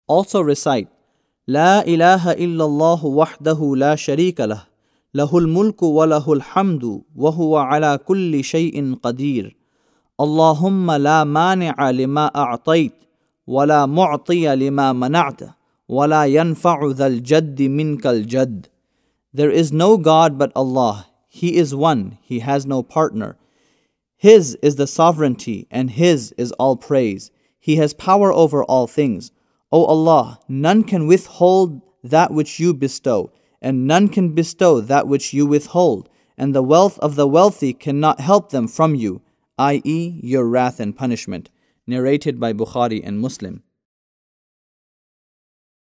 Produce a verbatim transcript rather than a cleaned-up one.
Also recite, La ilaha illallah wahdahu la sharika lah, lahul mulku wa lahul hamdu, wa huwa ala kulli shay'in qadir. Allahumma la mani'a lima a'tayt, wa la mu'tiya lima mana'ta, wa la yanfa'u dhal jaddi minkal jadd. There is no God but Allah. He is one, He has no partner. His is the sovereignty, and His is all praise. He has power over all things. O Allah, none can withhold that which you bestow, and none can bestow that which you withhold, and the wealth of the wealthy cannot help them from you, that is your wrath and punishment. Narrated by Bukhari and Muslim.